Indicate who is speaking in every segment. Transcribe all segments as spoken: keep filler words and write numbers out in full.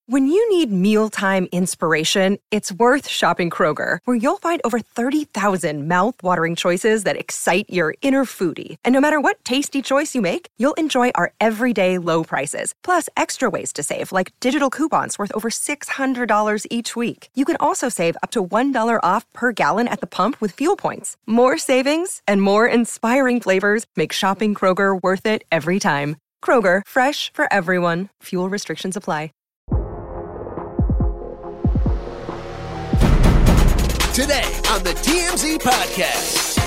Speaker 1: When you need mealtime inspiration, it's worth shopping Kroger, where you'll find over thirty thousand mouth-watering choices that excite your inner foodie. And no matter what tasty choice you make, you'll enjoy our everyday low prices, plus extra ways to save, like digital coupons worth over six hundred dollars each week. You can also save up to one dollar off per gallon at the pump with fuel points. More savings and more inspiring flavors make shopping Kroger worth it every time. Kroger, fresh for everyone. Fuel restrictions apply.
Speaker 2: Today on the T M Z Podcast.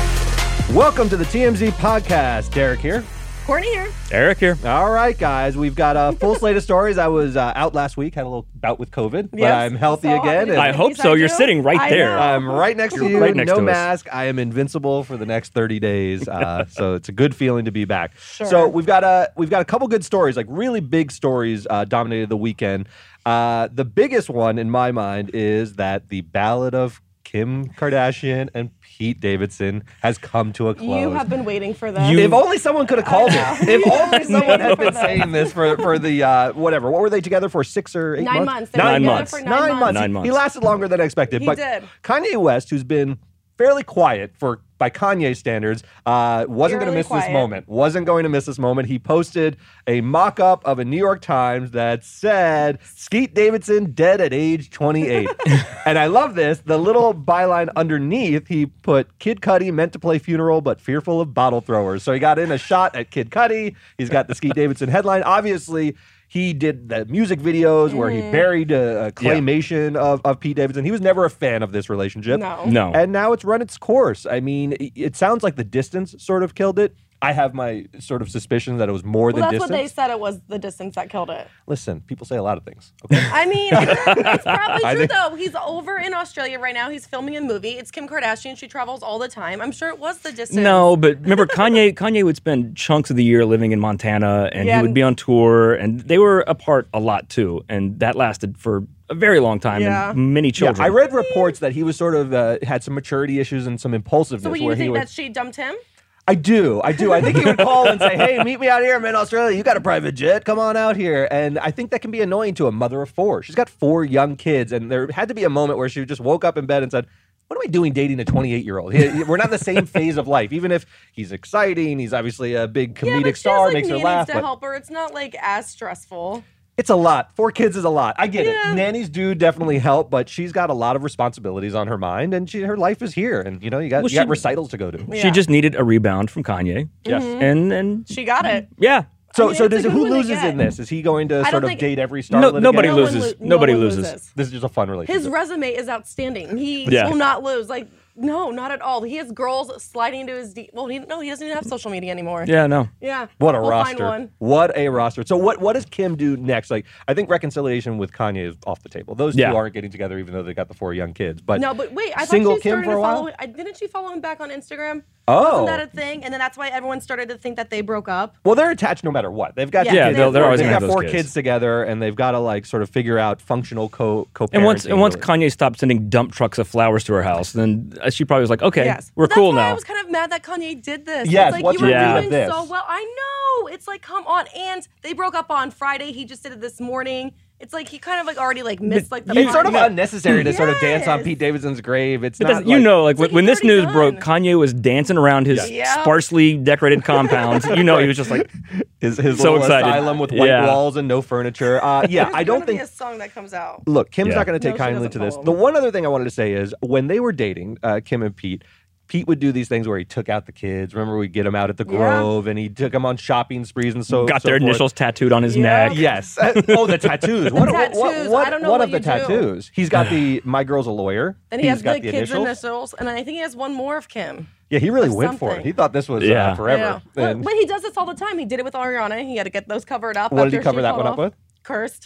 Speaker 3: Welcome to the T M Z Podcast. Derek here.
Speaker 4: Courtney here.
Speaker 5: Eric here.
Speaker 3: All right, guys. We've got a full slate of stories. I was uh, out last week, had a little bout with COVID, but
Speaker 4: Yes.
Speaker 3: I'm healthy
Speaker 4: So,
Speaker 3: again.
Speaker 4: did
Speaker 3: and
Speaker 5: I hope so. You're
Speaker 4: you?
Speaker 5: sitting right
Speaker 4: I
Speaker 5: there.
Speaker 4: know.
Speaker 3: I'm right next to you.
Speaker 5: Right next
Speaker 3: no
Speaker 5: to us.
Speaker 3: mask. I am invincible for the next thirty days. Uh, so it's a good feeling to be back.
Speaker 4: Sure.
Speaker 3: So we've got a we've got a couple good stories, like really big stories, uh, dominated the weekend. Uh, the biggest one in my mind is that the Ballad of Kim Kardashian and Pete Davidson has come to a close.
Speaker 4: You have been waiting for this.
Speaker 5: You-
Speaker 3: If only someone could have called
Speaker 4: know.
Speaker 3: it. If only someone had been
Speaker 4: for this.
Speaker 3: saying this for for the uh, whatever. What were they together for? Six or eight
Speaker 4: Nine
Speaker 3: months?
Speaker 4: months. They
Speaker 5: were
Speaker 3: Nine
Speaker 5: together
Speaker 3: months.
Speaker 4: for
Speaker 3: Nine,
Speaker 4: nine
Speaker 3: months.
Speaker 4: months.
Speaker 5: Nine
Speaker 3: He-
Speaker 5: months.
Speaker 3: He lasted longer than expected.
Speaker 4: He
Speaker 3: but
Speaker 4: did.
Speaker 3: Kanye West, who's been fairly quiet for by Kanye standards, uh, wasn't going to
Speaker 4: Eerily
Speaker 3: miss this
Speaker 4: quiet.
Speaker 3: moment. Wasn't going to miss this moment. He posted a mock-up of a New York Times that said, Skeet Davidson dead at age twenty-eight. And I love this. The little byline underneath, he put, Kid Cudi meant to play funeral, but fearful of bottle throwers. So he got in a shot at Kid Cudi. He's got the Skeet Davidson headline. Obviously, he did the music videos where he buried a, a claymation of, of Pete Davidson. He was never a fan of this relationship.
Speaker 4: No.
Speaker 5: No.
Speaker 3: And now it's run its course. I mean, it, it sounds like the distance sort of killed it. I have my sort of suspicion that it was more
Speaker 4: Well,
Speaker 3: than
Speaker 4: that's
Speaker 3: distance.
Speaker 4: what they said it was the distance that killed it.
Speaker 3: Listen, people say a lot of things. Okay?
Speaker 4: I mean, it's probably
Speaker 3: I
Speaker 4: true
Speaker 3: think-
Speaker 4: though. He's over in Australia right now. He's filming a movie. It's Kim Kardashian. She travels all the time. I'm sure it was the distance.
Speaker 5: No, but remember Kanye Kanye would spend chunks of the year living in Montana and
Speaker 4: Yeah.
Speaker 5: he would be on tour and they were apart a lot too. And that lasted for a very long time
Speaker 4: Yeah.
Speaker 5: and many
Speaker 3: Yeah,
Speaker 5: children.
Speaker 3: I read reports that he was sort of uh, had some maturity issues and some impulsiveness.
Speaker 4: So what, you
Speaker 3: where he
Speaker 4: think
Speaker 3: would,
Speaker 4: that she dumped him?
Speaker 3: I do, I do. I think he would call and say, "Hey, meet me out here. I'm in Australia. You got a private jet? Come on out here." And I think that can be annoying to a mother of four. She's got four young kids, and there had to be a moment where she just woke up in bed and said, what am I doing dating a twenty-eight-year-old? We're not in the same phase of life. Even if he's exciting, he's obviously a big comedic
Speaker 4: yeah, but
Speaker 3: star,
Speaker 4: she has, like,
Speaker 3: makes her
Speaker 4: nannies
Speaker 3: laugh.
Speaker 4: to
Speaker 3: But
Speaker 4: help her. It's not like as stressful.
Speaker 3: it's a lot. Four kids is a lot. I get
Speaker 4: Yeah.
Speaker 3: it. Nannies do definitely help, but she's got a lot of responsibilities on her mind, and she her life is here. And you know, you got
Speaker 5: Well,
Speaker 3: you got
Speaker 5: she-
Speaker 3: recitals to go to.
Speaker 4: Yeah.
Speaker 5: She just needed a rebound from Kanye.
Speaker 3: Yes.
Speaker 5: And and
Speaker 4: She got it.
Speaker 5: yeah.
Speaker 3: So,
Speaker 4: I mean,
Speaker 3: so
Speaker 4: it's a
Speaker 3: does
Speaker 4: good
Speaker 3: who
Speaker 4: one to
Speaker 3: loses
Speaker 4: get.
Speaker 3: in this? Is he going to
Speaker 4: I
Speaker 3: sort
Speaker 4: don't
Speaker 3: of
Speaker 4: think-
Speaker 3: date every
Speaker 5: No,
Speaker 3: starlet?
Speaker 5: nobody
Speaker 3: again?
Speaker 4: No one
Speaker 5: loses.
Speaker 4: lo- no
Speaker 5: Nobody
Speaker 4: one
Speaker 5: loses.
Speaker 3: This is just a fun relationship.
Speaker 4: His resume is outstanding. He
Speaker 5: Yeah.
Speaker 4: will not lose. Like, no, not at all. He has girls sliding into his D. Well, he, no, he doesn't even have social media anymore.
Speaker 5: Yeah, no.
Speaker 4: Yeah.
Speaker 3: What a
Speaker 4: we'll
Speaker 3: roster!
Speaker 4: Find one.
Speaker 3: What a roster! So what what does Kim do next? Like, I think reconciliation with Kanye is off the table. Those
Speaker 5: Yeah.
Speaker 3: two aren't getting together, even though they got the four young kids. But
Speaker 4: No, but wait, I
Speaker 3: single
Speaker 4: thought she
Speaker 3: Kim
Speaker 4: started
Speaker 3: for a
Speaker 4: to
Speaker 3: while.
Speaker 4: follow. I, didn't she follow him back on Instagram?
Speaker 3: Oh.
Speaker 4: Wasn't that a thing? And then that's why everyone started to think that they broke up.
Speaker 3: Well, they're attached no matter what. They've got
Speaker 4: Yeah,
Speaker 3: two
Speaker 5: Yeah,
Speaker 3: kids.
Speaker 5: they'll- they're always
Speaker 3: They've
Speaker 5: gonna
Speaker 3: got
Speaker 5: have those
Speaker 3: four
Speaker 5: kids.
Speaker 3: kids together, and they've got to like sort of figure out functional co co.
Speaker 5: And once and once Kanye stopped sending dump trucks of flowers to her house, then uh, she probably was like, okay,
Speaker 4: Yes.
Speaker 5: we're
Speaker 4: But
Speaker 5: cool
Speaker 4: that's why
Speaker 5: now.
Speaker 4: I was kind of mad that Kanye did this.
Speaker 3: Yes,
Speaker 4: It's like
Speaker 3: what's
Speaker 4: you were
Speaker 5: your read
Speaker 4: doing
Speaker 3: of this?
Speaker 4: so well. I know. It's like, come on. And they broke up on Friday. He just did it this morning. It's like he kind of like already like missed like the.
Speaker 3: It's sort of
Speaker 4: party.
Speaker 3: unnecessary to sort of dance on
Speaker 4: Yes.
Speaker 3: Pete Davidson's grave. It's
Speaker 5: But
Speaker 3: not
Speaker 5: that's- you
Speaker 3: like-
Speaker 5: know, like when,
Speaker 4: like
Speaker 5: when
Speaker 4: he's
Speaker 5: this news
Speaker 4: already
Speaker 5: broke,
Speaker 4: done.
Speaker 5: Kanye was dancing around his
Speaker 4: Yeah.
Speaker 5: sparsely decorated compounds. You know, he was just like,
Speaker 3: his his
Speaker 5: so
Speaker 3: little
Speaker 5: excited.
Speaker 3: asylum with white
Speaker 5: Yeah.
Speaker 3: walls and no furniture. Uh, yeah,
Speaker 4: There's
Speaker 3: I don't
Speaker 4: gonna
Speaker 3: think.
Speaker 4: be a song that comes out.
Speaker 3: Look, Kim's
Speaker 5: Yeah.
Speaker 3: not going to take
Speaker 4: No, she
Speaker 3: kindly
Speaker 4: doesn't
Speaker 3: to this.
Speaker 4: follow
Speaker 3: The
Speaker 4: him.
Speaker 3: one other thing I wanted to say is when they were dating, uh, Kim and Pete, Pete would do these things where he took out the kids. Remember, we'd get them out at the
Speaker 4: Yeah.
Speaker 3: Grove, and he took them on shopping sprees and so
Speaker 5: got
Speaker 3: so
Speaker 5: their
Speaker 3: forth.
Speaker 5: initials tattooed on his
Speaker 4: Yeah.
Speaker 5: neck.
Speaker 3: Yes. Uh, oh, the tattoos. What, what- what,
Speaker 4: tattoos.
Speaker 3: what,
Speaker 4: I don't know
Speaker 3: what
Speaker 4: what
Speaker 3: of the
Speaker 4: you do.
Speaker 3: tattoos? He's got the "My Girl's a Lawyer."
Speaker 4: Then he
Speaker 3: He's
Speaker 4: has
Speaker 3: got
Speaker 4: the,
Speaker 3: the
Speaker 4: kids'
Speaker 3: initials.
Speaker 4: initials, and then I think he has one more of Kim.
Speaker 3: Yeah, he really
Speaker 4: Or
Speaker 3: went for it.
Speaker 4: something.
Speaker 3: He thought this was
Speaker 5: Yeah.
Speaker 3: uh, forever.
Speaker 4: Yeah. But,
Speaker 3: And
Speaker 4: but he does this all the time. He did it with Ariana. He had to get those covered up.
Speaker 3: what did he
Speaker 4: after
Speaker 3: cover
Speaker 4: she
Speaker 3: that
Speaker 4: fell
Speaker 3: one up
Speaker 4: off.
Speaker 3: with?
Speaker 4: Cursed.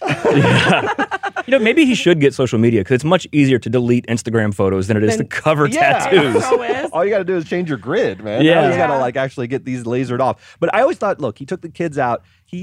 Speaker 5: You know, maybe he should get social media because it's much easier to delete Instagram photos than it is to
Speaker 4: Then-
Speaker 5: cover
Speaker 3: Yeah.
Speaker 5: tattoos.
Speaker 4: So is.
Speaker 3: All you got to do is change your grid, man.
Speaker 5: Yeah.
Speaker 3: Now he's got to
Speaker 4: Yeah.
Speaker 3: like actually get these lasered off. But I always thought, look, he took the kids out. He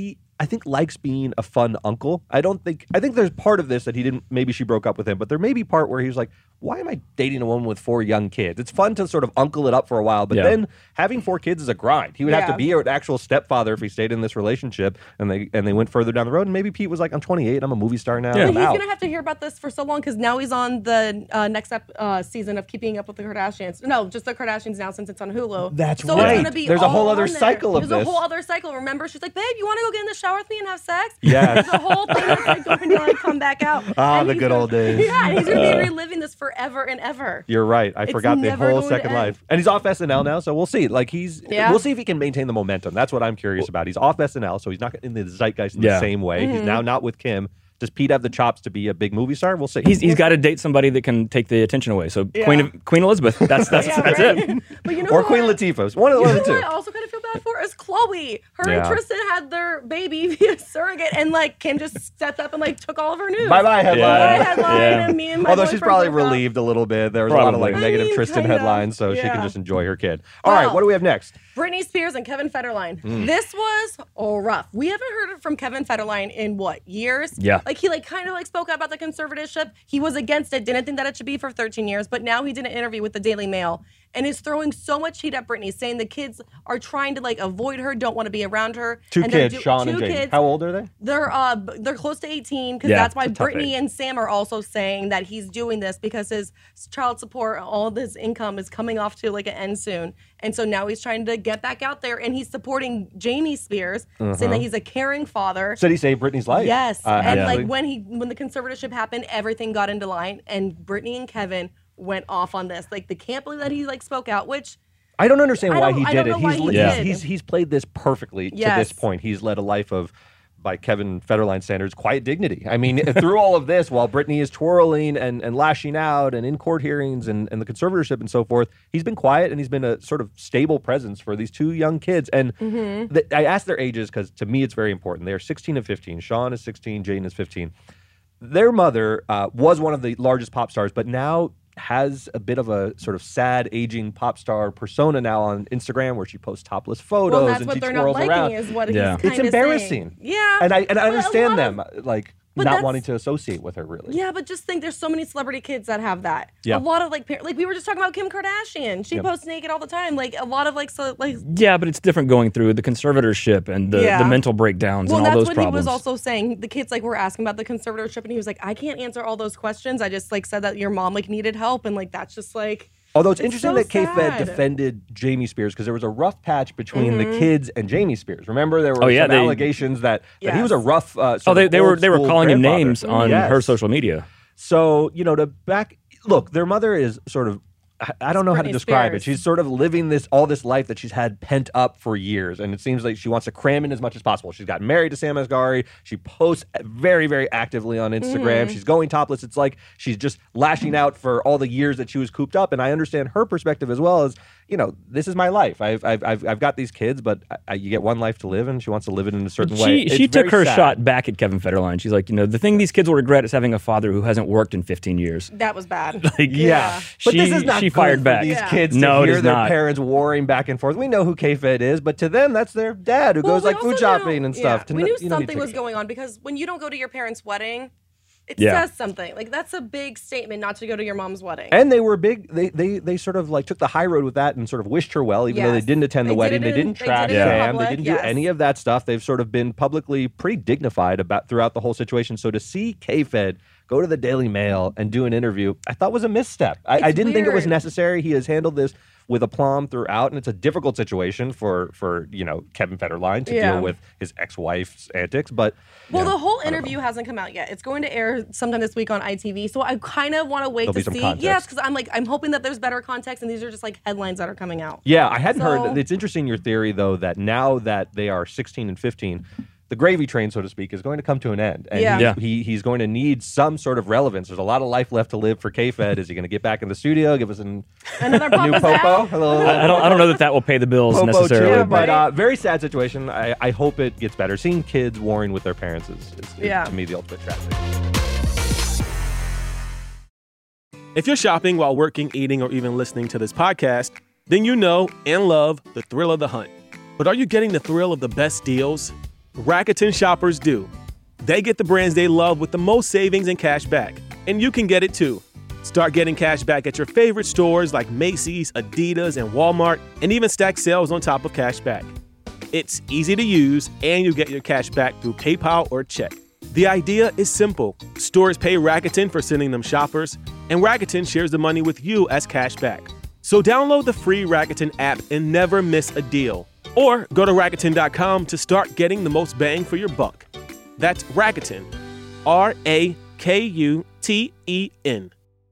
Speaker 3: I think likes being a fun uncle. I don't think I think there's part of this that he didn't. Maybe she broke up with him, but there may be part where he was like, "Why am I dating a woman with four young kids?" It's fun to sort of uncle it up for a while, but
Speaker 5: Yeah.
Speaker 3: then having four kids is a grind. He would have
Speaker 4: Yeah.
Speaker 3: to be an actual stepfather if he stayed in this relationship, and they and they went further down the road. And maybe Pete was like, "I'm twenty-eight. I'm a movie star now.
Speaker 5: Yeah.
Speaker 3: I'm
Speaker 4: But he's
Speaker 3: out."
Speaker 4: gonna have to hear about this for so long because now he's on the uh, next ep- uh, season of Keeping Up with the Kardashians. No, just the Kardashians now since it's on Hulu.
Speaker 3: That's
Speaker 4: so
Speaker 3: right.
Speaker 4: It's gonna be
Speaker 3: There's a whole
Speaker 4: all
Speaker 3: other
Speaker 4: on there.
Speaker 3: cycle of
Speaker 4: There's
Speaker 3: this.
Speaker 4: a whole other cycle. Remember, she's like, "Babe, you want to go get in the shower with me and have sex?"
Speaker 3: Yes.
Speaker 4: There's a whole thing that's like going to like come back out.
Speaker 3: Ah,
Speaker 4: And
Speaker 3: the
Speaker 4: he's
Speaker 3: good
Speaker 4: gonna-
Speaker 3: old days.
Speaker 4: Yeah, and he's gonna be reliving this forever and ever.
Speaker 3: You're right. I
Speaker 4: It's
Speaker 3: forgot the
Speaker 4: never
Speaker 3: whole
Speaker 4: going to
Speaker 3: second
Speaker 4: end.
Speaker 3: life. And he's off S N L now, so we'll see. Like he's
Speaker 4: Yeah.
Speaker 3: we'll see if he can maintain the momentum. That's what I'm curious about. He's off S N L, so he's not in the zeitgeist in
Speaker 5: Yeah.
Speaker 3: the same way.
Speaker 4: Mm-hmm.
Speaker 3: He's now not with Kim. Does Pete have the chops to be a big movie star? We'll see.
Speaker 5: He's he's got to date somebody that can take the attention away. So
Speaker 4: Yeah.
Speaker 5: Queen of, Queen Elizabeth. That's that's
Speaker 4: Yeah,
Speaker 5: that's
Speaker 4: right?
Speaker 5: it.
Speaker 4: But you know
Speaker 3: or
Speaker 4: who
Speaker 3: Queen
Speaker 4: I-
Speaker 3: Latifah. One of the,
Speaker 4: You
Speaker 3: one
Speaker 4: know
Speaker 3: of the
Speaker 4: who
Speaker 3: two.
Speaker 4: I also kind of feel bad for is Chloe. Her
Speaker 3: Yeah.
Speaker 4: and Tristan had their baby via surrogate, and like Kim just stepped up and like took all of her news.
Speaker 3: Bye bye headline.
Speaker 4: Bye
Speaker 5: Yeah.
Speaker 4: headline.
Speaker 5: Yeah.
Speaker 4: And me and my
Speaker 3: Although she's
Speaker 4: boyfriend
Speaker 3: probably
Speaker 4: broke up.
Speaker 3: relieved a little bit. There was a lot of like
Speaker 5: Probably.
Speaker 3: negative
Speaker 4: I mean,
Speaker 3: Tristan
Speaker 4: kind of.
Speaker 3: headlines, so she can
Speaker 4: Yeah.
Speaker 3: just enjoy her kid. All right,
Speaker 4: Well,
Speaker 3: what do we have next?
Speaker 4: Britney Spears and Kevin Federline.
Speaker 3: Hmm.
Speaker 4: This was oh, rough. We haven't heard from Kevin Federline in what, years?
Speaker 5: Yeah.
Speaker 4: Like he like kind of like spoke out about the conservatorship. He was against it, didn't think that it should be for thirteen years, but now he did an interview with the Daily Mail and is throwing so much heat at Britney, saying the kids are trying to like avoid her, don't want to be around her.
Speaker 3: Two
Speaker 4: and they're
Speaker 3: kids,
Speaker 4: do-
Speaker 3: Sean
Speaker 4: two
Speaker 3: and Jane.
Speaker 4: kids.
Speaker 3: How old are they?
Speaker 4: They're uh b- they're close to eighteen because
Speaker 5: Yeah,
Speaker 4: that's why
Speaker 3: it's a tough
Speaker 4: Brittany
Speaker 3: age.
Speaker 4: and Sam are also saying that he's doing this because his child support, all of his income is coming off to like an end soon. And so now he's trying to get back out there and he's supporting Jamie Spears, saying that he's a caring father.
Speaker 3: Said he saved Britney's life.
Speaker 4: Yes.
Speaker 3: Uh,
Speaker 4: and
Speaker 3: actually.
Speaker 4: like when he when the conservatorship happened, everything got into line and Brittany and Kevin went off on this. Like they can't believe that he like spoke out, which
Speaker 3: I don't understand
Speaker 4: I
Speaker 3: why
Speaker 4: don't-
Speaker 3: he
Speaker 4: I
Speaker 3: did
Speaker 4: don't
Speaker 3: it.
Speaker 4: know why
Speaker 3: He's,
Speaker 4: he
Speaker 3: he's,
Speaker 5: did.
Speaker 3: he's he's played this perfectly to
Speaker 4: Yes.
Speaker 3: this point. He's led a life of, by Kevin Federline standards, quiet dignity. I mean, through all of this, while Britney is twirling and, and lashing out and in court hearings and, and the conservatorship and so forth, he's been quiet and he's been a sort of stable presence for these two young kids. And
Speaker 4: Mm-hmm.
Speaker 3: th- I asked their ages because to me it's very important. They are sixteen and fifteen. Sean is sixteen, Jane is fifteen. Their mother uh, was one of the largest pop stars, but now has a bit of a sort of sad, aging pop star persona now on Instagram where she posts topless photos
Speaker 4: well, that's
Speaker 3: and
Speaker 4: what
Speaker 3: she
Speaker 4: they're not
Speaker 3: twirls
Speaker 4: liking
Speaker 3: around.
Speaker 4: is what
Speaker 5: Yeah.
Speaker 4: he's
Speaker 3: It's
Speaker 4: kind of
Speaker 3: embarrassing.
Speaker 4: saying. Yeah.
Speaker 3: And I and I
Speaker 4: But a
Speaker 3: understand
Speaker 4: lot
Speaker 3: them
Speaker 4: of-
Speaker 3: like
Speaker 4: But
Speaker 3: not
Speaker 4: that's-
Speaker 3: wanting to associate with her really.
Speaker 4: Yeah, but just think there's so many celebrity kids that have that.
Speaker 3: Yeah.
Speaker 4: A lot of like par- like we were just talking about Kim Kardashian. She
Speaker 3: Yep.
Speaker 4: posts naked all the time. Like a lot of like so like
Speaker 5: Yeah, but it's different going through the conservatorship and the,
Speaker 4: Yeah.
Speaker 5: the mental breakdowns
Speaker 4: well,
Speaker 5: and all
Speaker 4: that's
Speaker 5: those
Speaker 4: what
Speaker 5: problems.
Speaker 4: he was also saying. The kids like were asking about the conservatorship and he was like, I can't answer all those questions. I just like said that your mom like needed help and like that's just like
Speaker 3: Although it's,
Speaker 4: It's
Speaker 3: interesting
Speaker 4: so
Speaker 3: that K-Fed
Speaker 4: sad.
Speaker 3: defended Jamie Spears because there was a rough patch between
Speaker 4: Mm-hmm.
Speaker 3: the kids and Jamie Spears. Remember, there were
Speaker 5: Oh, yeah,
Speaker 3: some
Speaker 5: they-
Speaker 3: allegations that, that he was a
Speaker 4: Yes.
Speaker 3: rough. Uh, sort
Speaker 5: oh, they,
Speaker 3: of
Speaker 5: they were
Speaker 3: old
Speaker 5: they were
Speaker 3: school
Speaker 5: calling him
Speaker 3: grandfather.
Speaker 5: names on
Speaker 3: Yes.
Speaker 5: her social media.
Speaker 3: So you know, to back look, their mother is sort of. I- I don't know how to
Speaker 4: Britney
Speaker 3: describe it.
Speaker 4: Spears.
Speaker 3: She's sort of living this all this life that she's had pent up for years, and it seems like she wants to cram in as much as possible. She's gotten married to Sam Asghari. She posts very, very actively on Instagram.
Speaker 4: Mm-hmm.
Speaker 3: She's going topless. It's like she's just lashing out for all the years that she was cooped up. And I understand her perspective as well as, you know, this is my life. I've I've I've, I've got these kids, but I, I, you get one life to live, and she wants to live it in a certain way.
Speaker 5: She she
Speaker 3: It's
Speaker 5: took
Speaker 3: very
Speaker 5: her
Speaker 3: sad.
Speaker 5: shot back at Kevin Federline. She's like, you know, the thing these kids will regret is having a father who hasn't worked in fifteen years.
Speaker 4: that was bad.
Speaker 5: Like,
Speaker 3: Yeah, but
Speaker 5: she,
Speaker 3: this is not
Speaker 5: she
Speaker 3: good
Speaker 5: fired
Speaker 3: for
Speaker 5: back.
Speaker 3: these
Speaker 4: Yeah.
Speaker 3: kids to
Speaker 5: No, it
Speaker 3: hear
Speaker 5: is
Speaker 3: their
Speaker 5: not.
Speaker 3: parents warring back and forth. We know who K-Fed is, but to them, that's their dad who
Speaker 4: Well,
Speaker 3: goes
Speaker 4: we
Speaker 3: like food
Speaker 4: also
Speaker 3: shopping
Speaker 4: knew-
Speaker 3: and stuff.
Speaker 4: yeah,
Speaker 3: To
Speaker 4: we
Speaker 3: n-
Speaker 4: knew
Speaker 3: you don't need to
Speaker 4: something
Speaker 3: take
Speaker 4: was
Speaker 3: it.
Speaker 4: going on because when you don't go to your parents' wedding, it
Speaker 5: Yeah.
Speaker 4: says something. Like that's a big statement not to go to your mom's wedding.
Speaker 3: And they were big. They they they sort of like took the high road with that and sort of wished her well, even though they
Speaker 4: Yes.
Speaker 3: didn't attend the
Speaker 4: They did
Speaker 3: wedding.
Speaker 4: it
Speaker 3: They
Speaker 4: in-
Speaker 3: didn't
Speaker 4: they
Speaker 3: trash
Speaker 4: did it in
Speaker 3: Sam. They
Speaker 4: public,
Speaker 3: didn't
Speaker 4: yes.
Speaker 3: do any of that stuff. They've sort of been publicly pretty dignified about throughout the whole situation. So to see K-Fed go to the Daily Mail and do an interview, I thought was a misstep. I, I
Speaker 4: It's
Speaker 3: didn't think it was
Speaker 4: weird.
Speaker 3: necessary. He has handled this with aplomb throughout, and it's a difficult situation for for you know Kevin Federline to
Speaker 4: Yeah.
Speaker 3: deal with his ex-wife's antics. But
Speaker 4: Well,
Speaker 3: you know,
Speaker 4: the whole
Speaker 3: I don't know.
Speaker 4: interview hasn't come out yet. It's going to air sometime this week on I T V. So I kind of want to wait
Speaker 3: There'll be
Speaker 4: to
Speaker 3: some
Speaker 4: see.
Speaker 3: context.
Speaker 4: Yes, because I'm like I'm hoping that there's better context, and these are just like headlines that are coming out.
Speaker 3: Yeah, I hadn't
Speaker 4: So-
Speaker 3: heard. It's interesting your theory though that now that they are sixteen and fifteen, the gravy train, so to speak, is going to come to an end, and
Speaker 4: Yeah.
Speaker 3: he,
Speaker 5: Yeah.
Speaker 3: he he's going to need some sort of relevance. There's a lot of life left to live for K-Fed. Is he going to get back in the studio, give us an,
Speaker 4: Another
Speaker 3: a new
Speaker 4: Papa's
Speaker 3: popo,
Speaker 4: out.
Speaker 3: a little
Speaker 5: I don't I don't know that that will pay the bills
Speaker 3: popo
Speaker 5: necessarily.
Speaker 3: chili, but
Speaker 4: right?
Speaker 3: uh, very sad situation. I, I hope it gets better. Seeing kids warring with their parents is, is, is
Speaker 4: Yeah.
Speaker 3: to me the ultimate tragedy.
Speaker 6: If you're shopping while working, eating, or even listening to this podcast, then you know and love the thrill of the hunt. But are you getting the thrill of the best deals? Rakuten shoppers do. They get the brands they love with the most savings and cash back. And you can get it too. Start getting cash back at your favorite stores like Macy's, Adidas, and Walmart, and even stack sales on top of cash back. It's easy to use, and you get your cash back through PayPal or check. The idea is simple. Stores pay Rakuten for sending them shoppers, and Rakuten shares the money with you as cash back. So download the free Rakuten app and never miss a deal. Or go to Rakuten dot com to start getting the most bang for your buck. That's Rakuten. R A K U T E N.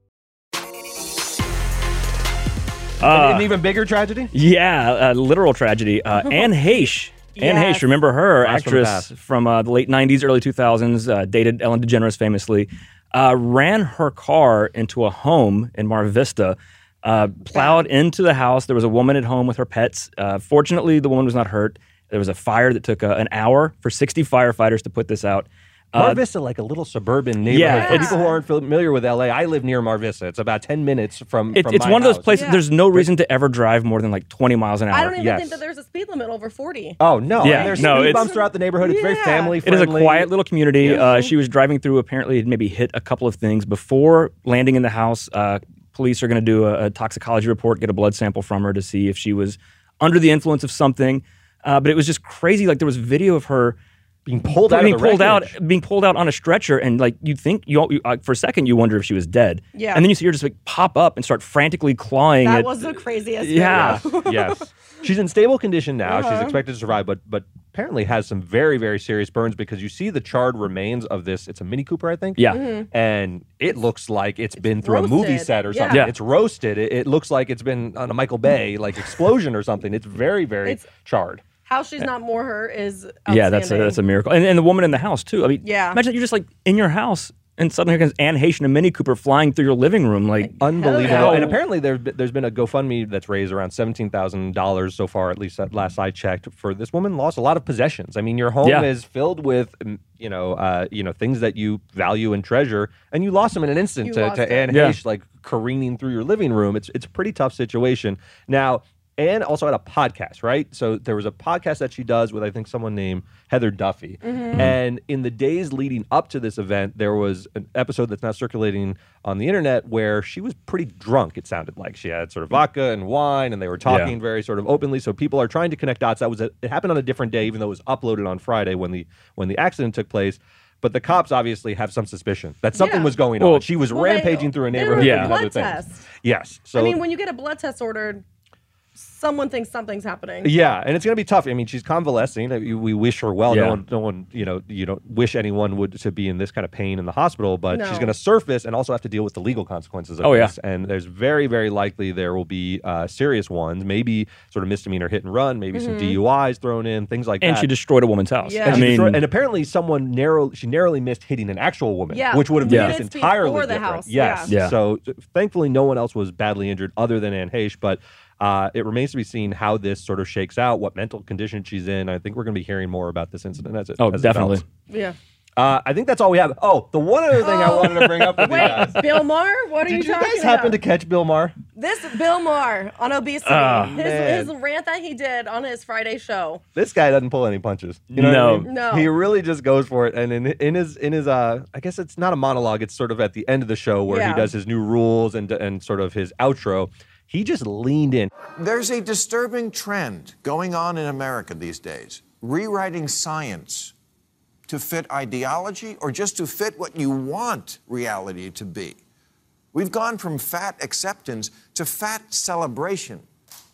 Speaker 5: Uh,
Speaker 3: An even bigger tragedy?
Speaker 5: Yeah, a literal tragedy. Uh, Anne Heche. Anne
Speaker 4: Yes.
Speaker 5: Heche, remember her,
Speaker 3: Blast from the
Speaker 5: actress
Speaker 3: past.
Speaker 5: from uh, the late nineties, early two thousands, uh, dated Ellen DeGeneres famously, uh, ran her car into a home in Mar Vista, uh, plowed into the house. There was a woman at home with her pets. Uh, fortunately, the woman was not hurt. There was a fire that took uh, an hour for sixty firefighters to put this out.
Speaker 3: Mar
Speaker 5: Uh,
Speaker 3: Vista, like a little suburban neighborhood.
Speaker 5: Yeah,
Speaker 3: For
Speaker 5: it's-
Speaker 3: people who aren't familiar with L A, I live near Mar Vista. It's about ten minutes from,
Speaker 5: it,
Speaker 3: from
Speaker 5: it's
Speaker 3: my
Speaker 5: one of those
Speaker 3: house.
Speaker 5: places,
Speaker 4: Yeah.
Speaker 5: there's no reason to ever drive more than like twenty miles an hour.
Speaker 4: I don't even
Speaker 3: Yes.
Speaker 4: think that there's a speed limit over forty.
Speaker 3: Oh, no.
Speaker 5: Yeah,
Speaker 3: And there's
Speaker 5: no,
Speaker 3: speed
Speaker 5: it's-
Speaker 3: bumps throughout the neighborhood. It's very
Speaker 4: Yeah.
Speaker 3: family
Speaker 5: It is
Speaker 3: friendly.
Speaker 5: a quiet little community. Uh, she was driving through, apparently had maybe hit a couple of things. Before landing in the house, uh, police are going to do a, a toxicology report, get a blood sample from her to see if she was under the influence of something. Uh, but it was just crazy. Like there was video of her
Speaker 3: being pulled out
Speaker 5: being
Speaker 3: of the
Speaker 5: pulled out,
Speaker 3: wreckage.
Speaker 5: being pulled out on a stretcher, and like you think you, you uh, for a second you wonder if she was dead.
Speaker 4: Yeah.
Speaker 5: And then you see her just like pop up and start frantically clawing.
Speaker 4: That
Speaker 5: at,
Speaker 4: was the craziest.
Speaker 5: Yeah.
Speaker 4: video.
Speaker 3: Yes. She's in stable condition now.
Speaker 4: Uh-huh.
Speaker 3: She's expected to survive, but but apparently has some very, very serious burns because you see the charred remains of this. It's a Mini Cooper, I think.
Speaker 5: Yeah.
Speaker 4: Mm-hmm.
Speaker 3: And it looks like it's been through a movie
Speaker 4: roasted.
Speaker 3: set or
Speaker 4: Yeah.
Speaker 3: something.
Speaker 5: Yeah.
Speaker 3: It's roasted. It, it looks like it's been on a Michael Bay like explosion or something. It's very, very
Speaker 4: It's-
Speaker 3: charred.
Speaker 4: How she's not more her is
Speaker 5: Yeah, that's a,
Speaker 4: outstanding.
Speaker 5: that's a miracle. And, and the woman in the house too. I mean,
Speaker 4: Yeah.
Speaker 5: imagine that you're just like in your house and suddenly here comes Anne Heche and a Mini Cooper flying through your living room. Like,
Speaker 3: Unbelievable.
Speaker 4: yeah.
Speaker 3: And apparently there, there's been a GoFundMe that's raised around seventeen thousand dollars so far, at least at last I checked, for this woman lost a lot of possessions. I mean, your home
Speaker 5: Yeah.
Speaker 3: is filled with, mm, you know, uh, you know, things that you value and treasure, and you lost them in an instant
Speaker 4: You
Speaker 3: to,
Speaker 4: lost
Speaker 3: to
Speaker 4: it.
Speaker 3: Anne
Speaker 5: Yeah.
Speaker 3: Heche, like careening through your living room. It's, it's a pretty tough situation. Now, Anne also had a podcast, right? So there was a podcast that she does with, I think, someone named Heather Duffy.
Speaker 4: Mm-hmm.
Speaker 3: And in the days leading up to this event, there was an episode that's now circulating on the internet where she was pretty drunk, it sounded like. She had sort of vodka and wine, and they were talking
Speaker 5: Yeah.
Speaker 3: very sort of openly. So people are trying to connect dots. That was a, it happened on a different day, even though it was uploaded on Friday when the when the accident took place. But the cops obviously have some suspicion that something
Speaker 4: Yeah.
Speaker 3: was going
Speaker 5: Well-
Speaker 3: on. She was
Speaker 4: Well, they-
Speaker 3: rampaging through a
Speaker 4: they
Speaker 3: neighborhood
Speaker 4: were
Speaker 5: Yeah.
Speaker 3: doing
Speaker 4: blood
Speaker 3: other things.
Speaker 4: test.
Speaker 3: Yes. So
Speaker 4: I mean, when you get a blood test ordered, someone thinks something's happening.
Speaker 3: Yeah, and it's going to be tough. I mean, she's convalescing. Uh, We we wish her well.
Speaker 5: Yeah.
Speaker 3: No one, no one, you know, you don't wish anyone would to be in this kind of pain in the hospital. But
Speaker 4: No.
Speaker 3: she's going to surface and also have to deal with the legal consequences of
Speaker 5: Oh, yeah.
Speaker 3: this. And there's very, very likely there will be uh, serious ones, maybe sort of misdemeanor hit and run, maybe some D U Is thrown in, things like
Speaker 5: and
Speaker 3: that.
Speaker 5: she destroyed a woman's house.
Speaker 4: Yeah.
Speaker 3: And
Speaker 5: I
Speaker 3: she
Speaker 5: mean,
Speaker 3: destroyed- and apparently someone narrow she narrowly missed hitting an actual woman,
Speaker 4: Yeah,
Speaker 3: which would have been
Speaker 4: minutes
Speaker 3: entirely
Speaker 4: before the
Speaker 3: different.
Speaker 4: house,
Speaker 3: Yes.
Speaker 5: yeah. Yeah.
Speaker 3: So uh, thankfully, no one else was badly injured other than Anne Heche, but. Uh, it remains to be seen how this sort of shakes out, what mental condition she's in. I think we're going to be hearing more about this incident as it
Speaker 5: oh,
Speaker 3: as it
Speaker 5: definitely.
Speaker 3: develops.
Speaker 4: Yeah.
Speaker 3: Uh, I think that's all we have. Oh, the one other thing I wanted to bring up with you guys.
Speaker 4: Wait, Bill Maher? What are
Speaker 3: Did
Speaker 4: you
Speaker 3: you
Speaker 4: talking
Speaker 3: guys
Speaker 4: about?
Speaker 3: happen to catch Bill Maher?
Speaker 4: This Bill Maher on obesity.
Speaker 5: Oh,
Speaker 4: his,
Speaker 3: man.
Speaker 4: his rant that he did on his Friday show.
Speaker 3: This guy doesn't pull any punches. You know
Speaker 5: No.
Speaker 3: what I mean?
Speaker 4: No.
Speaker 3: He really just goes for it. And in, in his in his uh, I guess it's not a monologue. It's sort of at the end of the show where he
Speaker 4: Yeah.
Speaker 3: does his new rules and and sort of his outro. He just leaned in.
Speaker 7: There's a disturbing trend going on in America these days, rewriting science to fit ideology or just to fit what you want reality to be. We've gone from fat acceptance to fat celebration.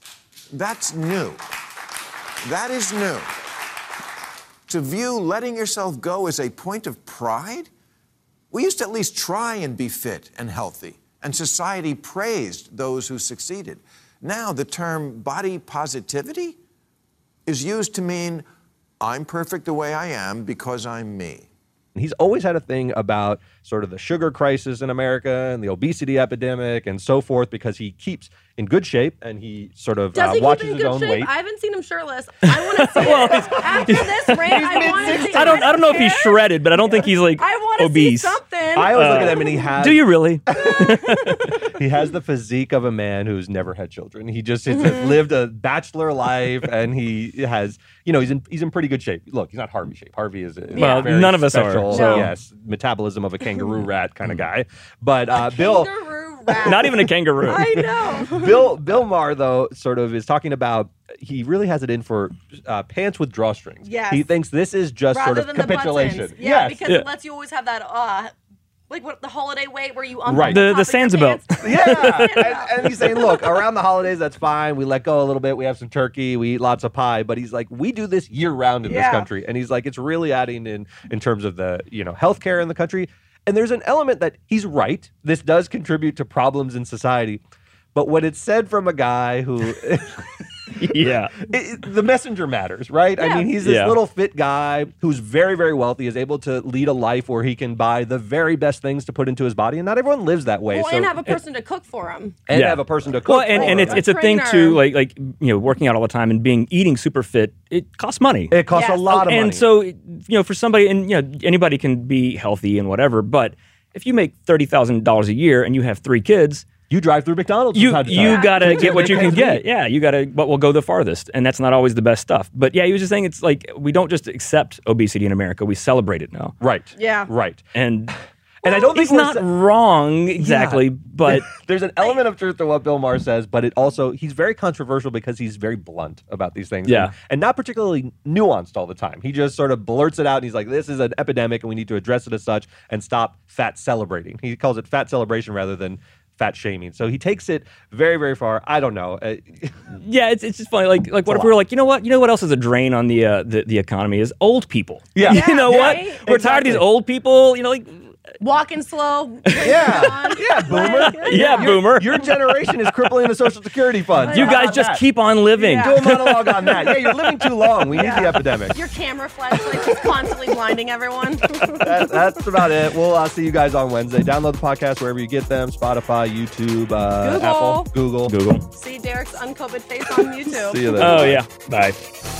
Speaker 7: That's new. That is new. To view letting yourself go as a point of pride? We used to at least try and be fit and healthy, and society praised those who succeeded. Now the term body positivity is used to mean I'm perfect the way I am because I'm me.
Speaker 3: He's always had a thing about sort of the sugar crisis in America and the obesity epidemic and so forth because he keeps in good shape and he sort of
Speaker 4: Does
Speaker 3: uh,
Speaker 4: he
Speaker 3: watches
Speaker 4: keep in
Speaker 3: his
Speaker 4: good
Speaker 3: own
Speaker 4: shape?
Speaker 3: weight.
Speaker 4: I haven't seen him shirtless. I want to see it. After this rant, I want to see
Speaker 5: I don't. I don't know if he's
Speaker 4: care.
Speaker 5: shredded, but I don't think he's like
Speaker 4: I want to see
Speaker 5: obese.
Speaker 4: something.
Speaker 3: I always look at him and he has.
Speaker 5: Do you really?
Speaker 3: He has the physique of a man who's never had children. He just has lived a bachelor life, and he has, you know, he's in he's in pretty good shape. Look, he's not Harvey shape. Harvey is, is
Speaker 5: Well,
Speaker 3: very
Speaker 5: none of us are,
Speaker 3: special,
Speaker 5: so-
Speaker 3: yes, metabolism of a kangaroo rat kind of guy. But uh, Bill,
Speaker 4: Kangaroo rat.
Speaker 5: Not even a kangaroo.
Speaker 4: I know.
Speaker 3: Bill, Bill Maher though sort of is talking about. He really has it in for uh, pants with drawstrings.
Speaker 4: Yes.
Speaker 3: He thinks this is just
Speaker 4: Rather
Speaker 3: sort of
Speaker 4: than the
Speaker 3: capitulation.
Speaker 4: buttons. Yeah,
Speaker 3: Yes.
Speaker 4: because
Speaker 5: Yeah.
Speaker 4: it lets you always have that, uh, like what the holiday weight where you unbuckle
Speaker 3: Right.
Speaker 5: The-
Speaker 4: top
Speaker 5: the
Speaker 4: of your
Speaker 5: Sansa belt.
Speaker 4: pants.
Speaker 3: Yeah, and, and he's saying, look, around the holidays, that's fine. We let go a little bit. We have some turkey. We eat lots of pie. But he's like, we do this year round in this
Speaker 4: Yeah.
Speaker 3: country, and he's like, it's really adding in in terms of the you know healthcare in the country. And there's an element that he's right. This does contribute to problems in society. But when it's said from a guy who.
Speaker 5: Yeah.
Speaker 3: It, it- the messenger matters, right? I
Speaker 4: Yeah.
Speaker 3: mean, he's this
Speaker 5: Yeah.
Speaker 3: little fit guy who's very, very wealthy, is able to lead a life where he can buy the very best things to put into his body, and not everyone lives that way.
Speaker 4: Well,
Speaker 3: so
Speaker 4: and have a person to cook for him.
Speaker 3: and
Speaker 5: Yeah.
Speaker 3: have a person to cook.
Speaker 5: Well, and,
Speaker 3: for
Speaker 5: and
Speaker 3: him.
Speaker 5: it's it's a thing
Speaker 4: trainer.
Speaker 5: too, like like you know, working out all the time and being eating super fit. It costs money.
Speaker 3: it costs
Speaker 4: Yes.
Speaker 3: a lot of money.
Speaker 5: And so, you know, for somebody, and you know, anybody can be healthy and whatever, but if you make thirty thousand dollars a year and you have three kids,
Speaker 3: you drive through McDonald's.
Speaker 5: you
Speaker 3: from time to
Speaker 5: you
Speaker 3: time.
Speaker 5: gotta get what
Speaker 3: Make
Speaker 5: you can
Speaker 3: ends
Speaker 5: get.
Speaker 3: meet.
Speaker 5: Yeah, you gotta what will go the farthest, and that's not always the best stuff. But yeah, he was just saying it's like we don't just accept obesity in America; we celebrate it now.
Speaker 3: Right.
Speaker 4: Yeah.
Speaker 3: Right.
Speaker 5: And
Speaker 3: And I don't think
Speaker 5: he's
Speaker 3: we're
Speaker 5: not
Speaker 3: sa-
Speaker 5: wrong exactly,
Speaker 3: Yeah.
Speaker 5: but
Speaker 3: There's an element of truth to what Bill Maher says, but it also he's very controversial because he's very blunt about these things.
Speaker 5: Yeah.
Speaker 3: And, and not particularly nuanced all the time. He just sort of blurts it out and he's like, this is an epidemic and we need to address it as such and stop fat celebrating. He calls it fat celebration rather than fat shaming. So he takes it very, very far. I don't know. Uh,
Speaker 5: yeah, it's it's just funny. Like like what if we were like, you know what, you know what else is a drain on the uh, the, the economy is old people.
Speaker 3: Yeah.
Speaker 5: you know
Speaker 4: Yeah,
Speaker 5: what?
Speaker 4: right?
Speaker 5: We're tired of these old people. You know, like
Speaker 4: Walking slow.
Speaker 3: yeah. Yeah, boomer.
Speaker 5: yeah, boomer.
Speaker 3: Your generation is crippling the Social Security fund.
Speaker 5: you
Speaker 3: How
Speaker 5: guys
Speaker 3: about
Speaker 5: just
Speaker 3: that?
Speaker 5: keep on living.
Speaker 3: Do a monologue on that. Yeah, you're living too long. We need the epidemic.
Speaker 4: Your camera flashlight is constantly blinding everyone.
Speaker 3: That, that's about it. We'll uh, see you guys on Wednesday. Download the podcast wherever you get them: Spotify, YouTube, uh,
Speaker 4: Google.
Speaker 3: Apple, Google.
Speaker 5: Google.
Speaker 4: See Derek's uncovered face on YouTube.
Speaker 3: See you then.
Speaker 5: Oh yeah. Bye.